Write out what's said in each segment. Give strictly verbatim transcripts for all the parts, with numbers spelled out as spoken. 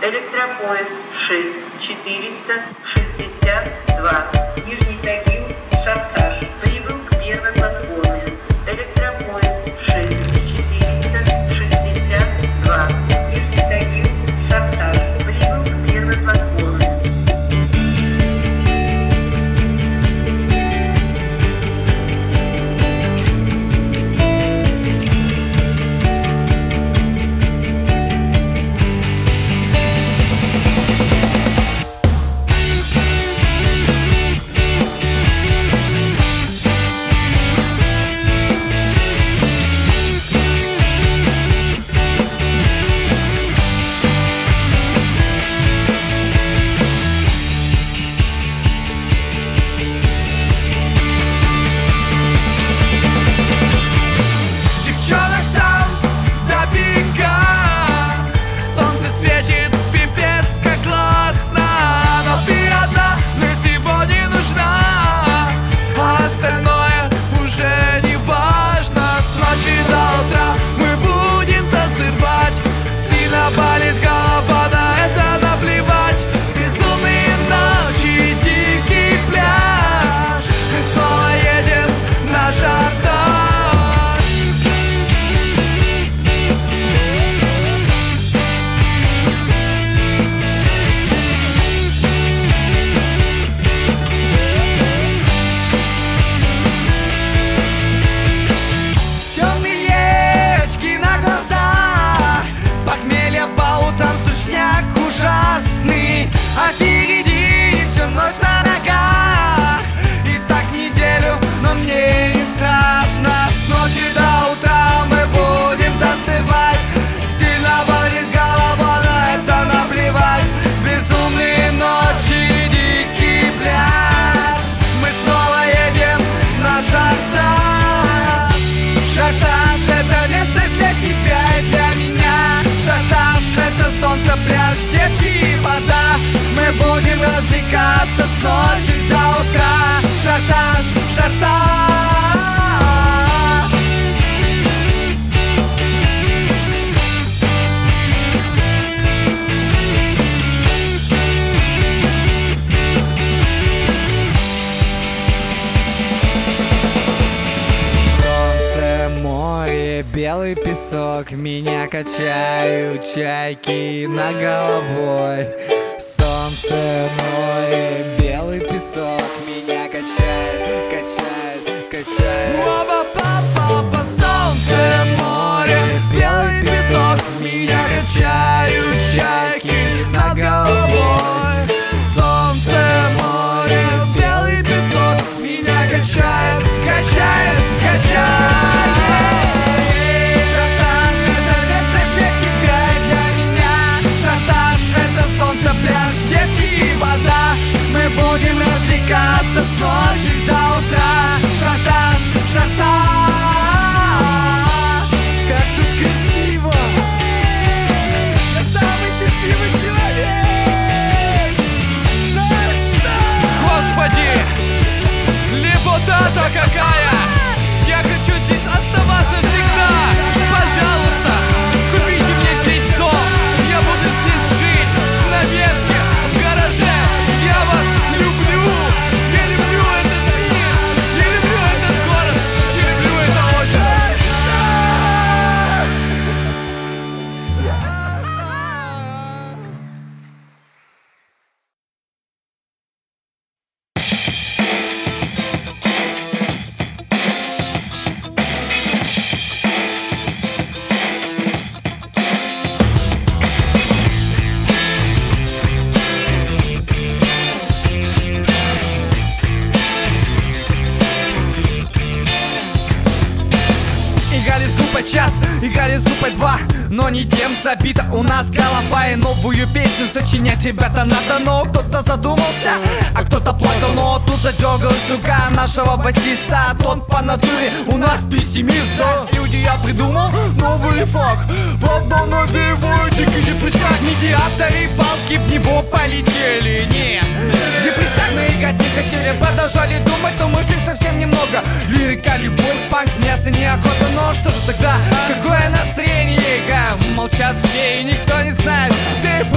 Электропоезд шесть четыреста шестьдесят два. Нижний Тагил, Шартаж. Прибыл к первой платформе. Электропоезд шесть четыреста шестьдесят два. Нижний Тагил, Шартаж. Прибыл к первой платформе. Болит голова, на это наплевать. Безумные ночи, дикий пляж. Мы снова едем на Шартаж. Темные очки на глазах, похмелье по утрам, сушняк ужасный. А впереди всю ночь на ногах. И так неделю, но мне не страшно. С ночи до утра мы будем танцевать. Сильно болит голова, на это наплевать. Безумные ночи, дикий пляж. Мы снова едем на Шартаж. Шартаж — это место для тебя и для меня. Шартаж — это солнце, пляж, детки и вода. Мы будем развлекаться с ночи до утра. Шартаж, Шартаж. Солнце, море, белый песок, меня качают чайки над головой. Солнце, море, белый песок, меня качает, качает, качает. Опа-па-па-па. Солнце, море, белый песок, меня качают чайки над головой. Солнце, море, белый песок, меня качает, качает, качает. Шартаж — это место для тебя и для меня. Шартаж — это солнце, пляж, детки и вода. Мы будем развлекаться с ночи до утра. Шартаж, Шартаж. Как тут красиво! Я самый счастливый человек! Шартаж! Господи! Лепота-то какая! Я хочу здесь оставаться всегда! Пожалуйста, купите мне здесь дом! Я буду здесь жить, на ветке, в гараже! Я вас люблю! Я люблю этот мир! Я люблю этот город! Я люблю это озеро! Играли с группой час, играли с группой два, но не тем забита у нас голова. И новую песню сочинять, ребята, надо. Но кто-то задумался, а кто-то плакал. Но тут задергалась рука нашего басиста. Тот по натуре у нас пессимист, да. Люди, я придумал новый флаг. Правда, навевает дикий депрессняк. Медиаторы палки в него полетели. Нет, депрессняк играть не хотели. Продолжали думать, но мы шли совсем немного. Лирика, любовь, панк, смеяться неохота. Но что же тогда, какое настроение? Молчат все и никто не знает. Ты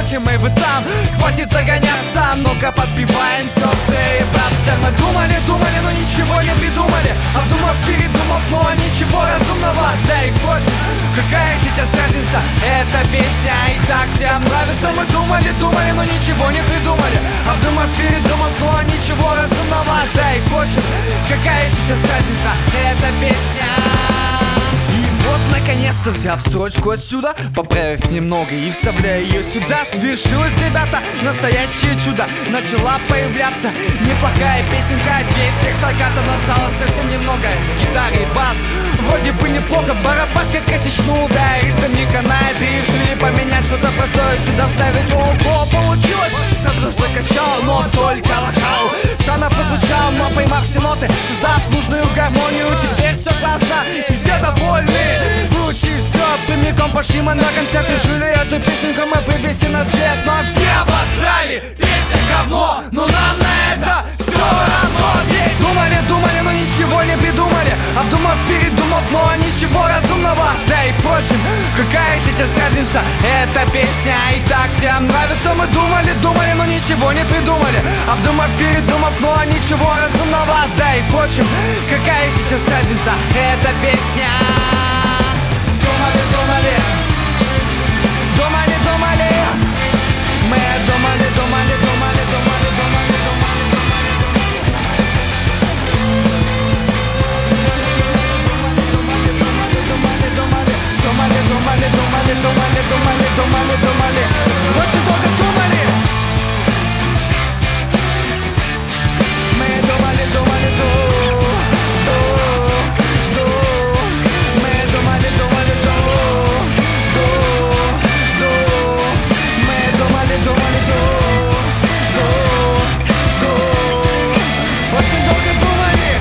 впрочем, и вы там. Хватит загоняться, ну-ка подпеваем, сестры и братцы. Мы думали, думали, но ничего не придумали. Обдумав, передумав, но ничего разумного. Да и впрочем, какая сейчас разница? Эта песня и так всем нравится. Мы думали, думали, но ничего не придумали. Обдумав, передумав, но ничего разумного. Да и впрочем, какая сейчас разница? Эта песня. Вот, наконец-то, взяв строчку отсюда, поправив немного и вставляя ее сюда, свершилось, ребята, настоящее чудо. Начала появляться неплохая песенка. Весь текст стаката, но осталось совсем немного. Гитара и бас, вроде бы неплохо. Барабас как косячнул, да, и ритм не канает. И решили поменять что-то простое, сюда вставить. Ого, получилось! Сразу закачал, но только вокал странно прозвучал, но поймав все ноты, создав нужную гармонию, теперь все классно и все довольны. Выучив все, прямиком пошли мы на концерт. Решили эту песенку мы вывести на свет. Но все обосрали, песня говно, но нам на это все равно. Ведь думали, думали, но ничего не придумали. Обдумав, передумав, но ничего разумного. Да и впрочем, какая сейчас разница? Эта песня и так всем нравится. Мы думали, думали, но ничего не придумали. Обдумав, передумав, но ничего разумного. Да и впрочем, какая сейчас разница? Эта песня. Думали, думали, думали, думали. Мы думали, думали, думали, думали, думали, думали, думали, думали, думали, думали, думали, думали, думали, думали. Очень долго думали. Мы думали, думали, думали. Очень долго думали.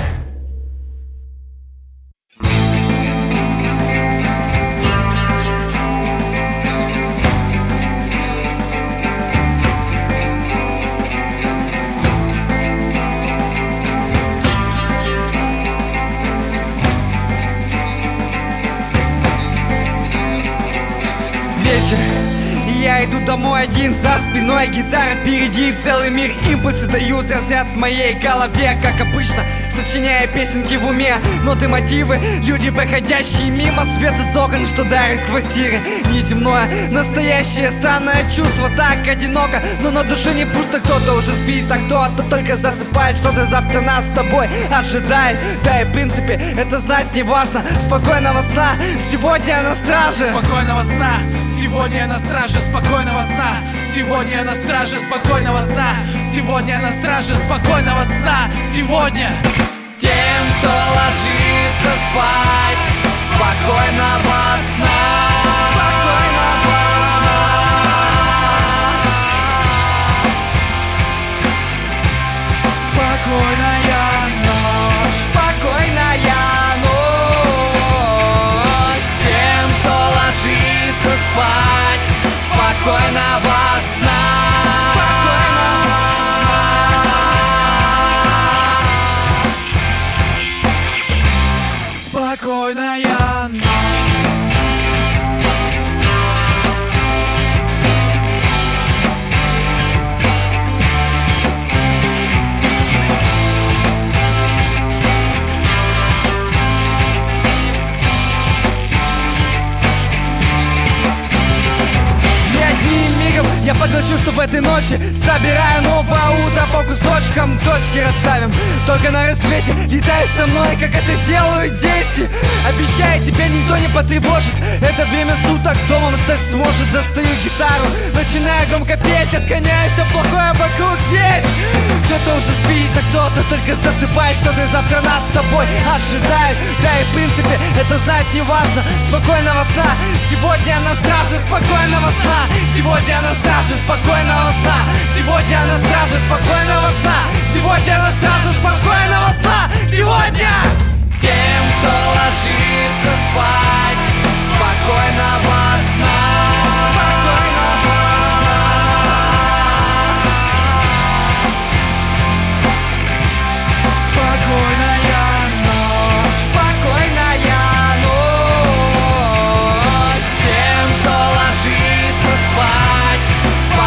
Вечер. Я иду домой один, за спиной гитара впереди, целый мир. Импульсы дают разряд в моей голове, как обычно, сочиняя песенки в уме. Ноты, мотивы, люди, проходящие мимо. Свет из окон, что дарит квартиры. Неземное, настоящее, странное чувство. Так одиноко, но на душе не пусто. Кто-то уже спит, а кто-то только засыпает. Что-то завтра нас с тобой ожидает. Да и в принципе, это знать не важно. Спокойного сна, сегодня я на страже. Спокойного сна, сегодня я на страже. Спокойного сна, сегодня я на страже. Спокойного сна, сегодня я на страже. Спокойного сна, сегодня. Тем, кто ложится спать, спокойного сна. Спокойного сна. Спокойная ночь. Спокойная ночь. Тем, кто ложится спать, спокойного сна. Спокойная ночь. Я поглощу, что в этой ночи собираю новое утро по кусочкам. Точки расставим только на рассвете. Летай со мной, как это делают дети. Обещаю, тебя никто не потревожит. Это время суток домом стать сможет. Достаю гитару, начинаю громко петь. Отгоняю все плохое вокруг, ведь кто-то уже спит, а кто-то только засыпает. Что-то завтра нас с тобой ожидает. Да и в принципе, это знать не важно. Спокойного сна, сегодня я на страже. Спокойного сна, сегодня я на страже. Спокойного сна, сегодня я на страже. Спокойного сна, сегодня я на страже. Спокойного сна, сегодня. Тем, кто ложится спать, спокойного сна. Спокойного сна. Спокойная ночь. Спокойная ночь. Тем, кто ложится спать,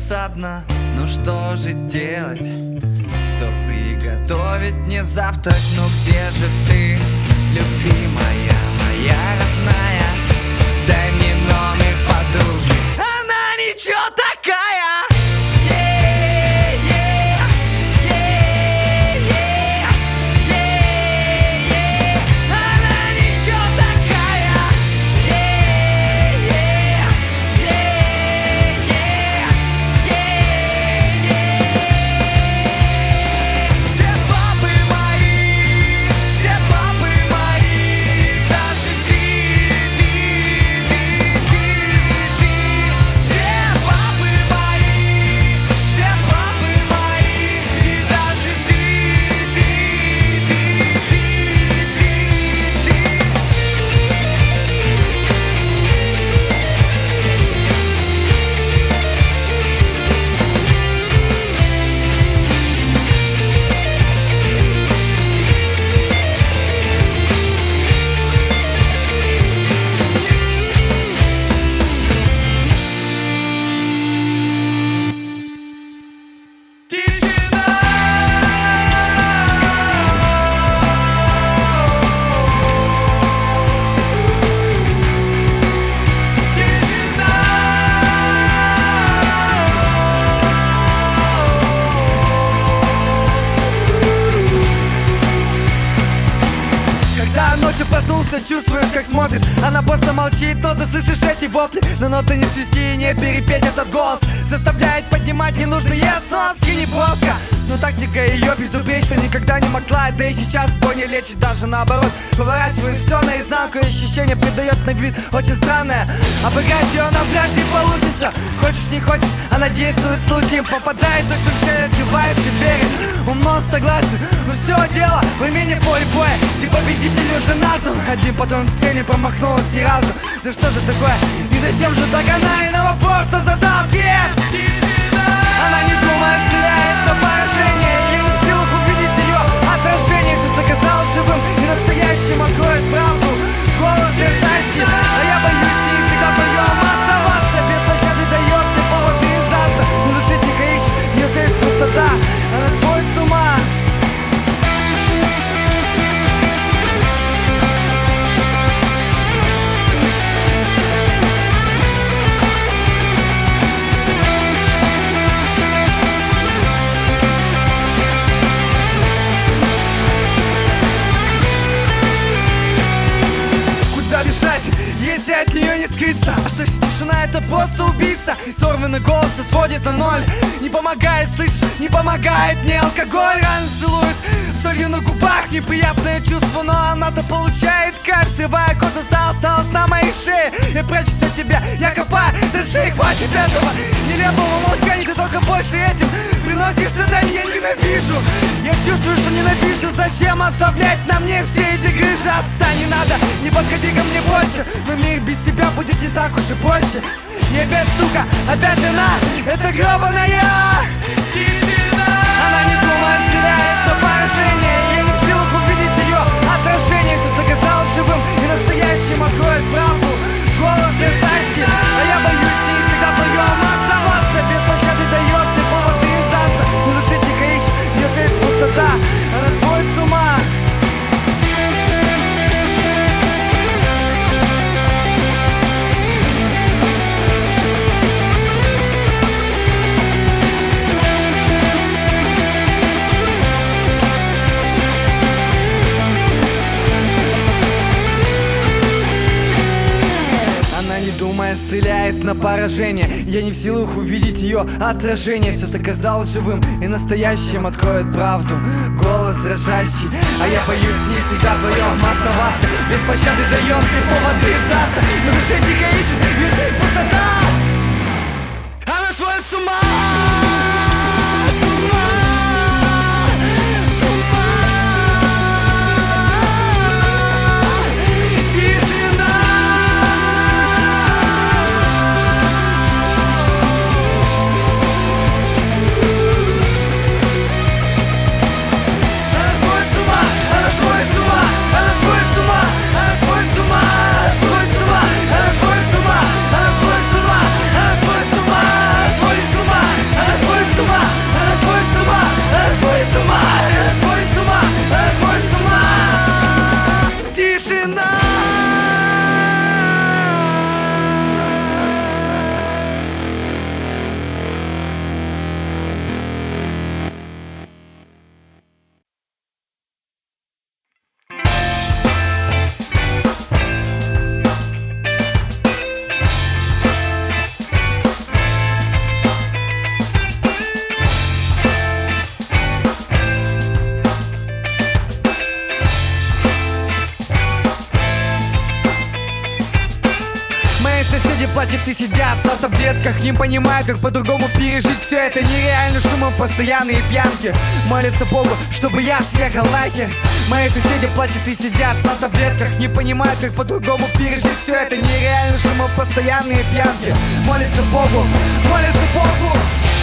досадно, ну что же делать? Кто приготовит мне завтрак? Ну где же ты, любимая, моя родная? Дай мне номер подруги. Она ничего такая. Ночью проснулся, чувствуешь, как смотрит. Она просто молчит, но ты слышишь эти вопли. Но ноты не свести и не перепеть этот голос. Заставляет поднимать ненужные сноски, не плоско. Но тактика ее безупречна, никогда не могла. Да и сейчас бой не лечит, даже наоборот. Поворачивает все наизнанку, ощущение придает на вид очень странное. Обыграть ее навряд ли получится. Хочешь, не хочешь, она действует случаем. Попадает точно в цель, открывает все двери. Умно согласен, но все дело в имени поле боя. Ты победитель уже назван. Один патрон в сцене промахнулась ни разу. Да что же такое? И зачем же так она? И на вопрос, что задал ответ. Она не думая стреляет на поражение. Я не в силах увидеть ее отражение. Все, что казалось живым и настоящим, откроет правду. Голос держащий, а я боюсь с ней всегда вдвоем оставаться. Без пощады дается повод и сдаться. Но души тихо ищет, ее цель пустота. Она сводит с ума. Если от нее не скрыться. А что если тишина это просто убийца? И сорванный голос все сводит на ноль. Не помогает, слышишь, не помогает мне алкоголь. Рано целует солью на губах. Неприятное чувство, но она-то получает кайф. Срывая кожу, стала, осталась на моей шее. Я прячусь от тебя, я копаю траншеи. Хватит этого нелепого молчания. Ты только больше этим приносишь страдания. Я ненавижу, я чувствую, что ненавижу. Зачем оставлять на мне все эти грыжи? Отстань, не надо, не подходи ко мне больше. Но мир без себя будет не так уж и проще. И опять, сука, опять она, это гребаная тишина. Она не думая стреляет на поражение. Я не в силах увидеть ее отражение. Все, что казалось живым и настоящим, откроет правду. Голос держащий, а я боюсь с ней всегда вдвоем оставаться. Без пощады дается повод и сдаться. Но души тихо ищет, ее цель пустота. Она сводит с ума. Думая, стреляет на поражение. Я не в силах увидеть ее отражение. Все оказалось живым и настоящим, откроет правду. Голос дрожащий, а я боюсь с ней всегда вдвоем оставаться. Без пощады дает все поводы сдаться. Но душе тихо ищет, ведь пустота. Она сводит с ума. Сводит с ума, соседи плачут и сидят на таблетках, не понимая, как по-другому пережить все это. Нереально шумом, постоянные пьянки. Молятся Богу, чтобы я съехал нахер. Мои соседи плачут и сидят на таблетках, не понимая, как по-другому пережить все это. Нереально шумом, постоянные пьянки. Молятся Богу, молятся Богу.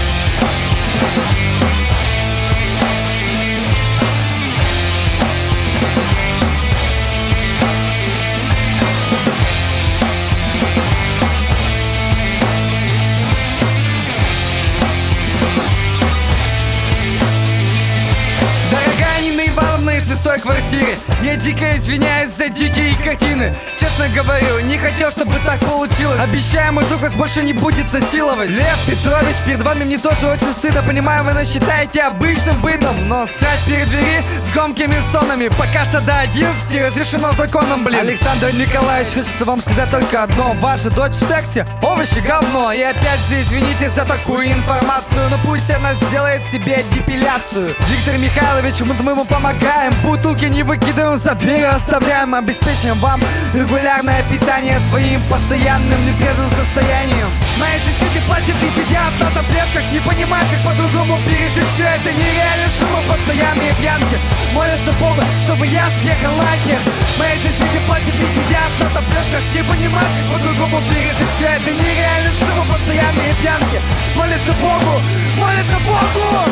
Из шестой квартиры я дико извиняюсь за дикие картины. Честно говорю, не хотел, чтобы так получилось. Обещаю, мой друг вас больше не будет насиловать. Лев Петрович, перед вами мне тоже очень стыдно. Понимаю, вы нас считаете обычным бытом, но ссать перед двери с громкими стонами пока что до одиннадцати разрешено законом, блин. Александр Николаевич, хочется вам сказать только одно: ваша дочь в сексе овощи говно. И опять же извините за такую информацию, но пусть она сделает себе депиляцию. Виктор Михайлович, мы ему помогаем. Бутылки не выкидываем, за дверь оставляем. Обеспечим вам регулярное питание своим постоянным нетрезвым состоянием. Мои соседи плачут и сидят на таблетках, не понимая, как по-другому пережить все это. Нереально шумом, постоянные пьянки. Молятся Богу, чтобы я съехал нахер. Мои соседи плачут и сидят на таблетках, не понимая, как по-другому пережить все это. Нереально шумом, постоянные пьянки. Молятся Богу, молятся Богу.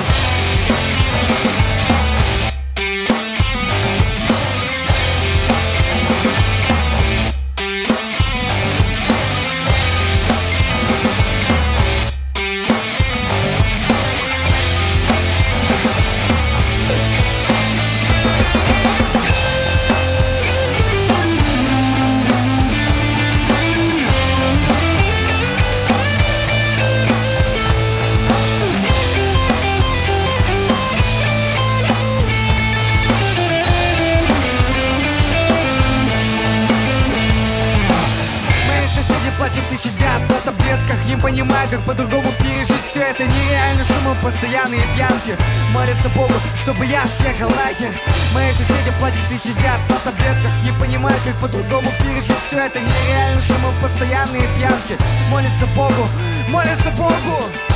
Плачут и сидят на таблетках, не понимая, как по-другому пережить все это. Нереально шумом, постоянные пьянки. Молятся Богу, чтобы я съехал нахер. Мои соседи плачут и сидят на таблетках, не понимая, как по-другому пережить все это. Нереально шумом, постоянные пьянки. Молятся Богу, молятся Богу.